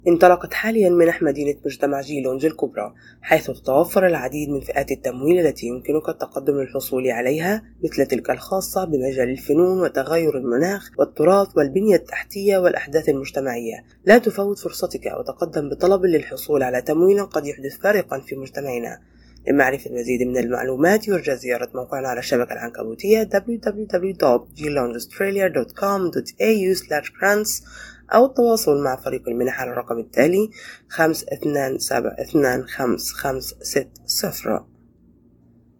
انطلقت حاليا منح مدينة مجتمع جيلونج الكبرى، حيث تتوفر العديد من فئات التمويل التي يمكنك التقدم للحصول عليها، مثل تلك الخاصة بمجال الفنون وتغير المناخ والتراث والبنية التحتية والأحداث المجتمعية. لا تفوت فرصتك وتقدم بطلب للحصول على تمويل قد يحدث فارقا في مجتمعنا. لمعرفة المزيد من المعلومات يرجى زيارة موقعنا على الشبكة العنكبوتية www.geelonge.australia.com.au/grants أو التواصل مع فريق المنح على الرقم التالي 5272555560.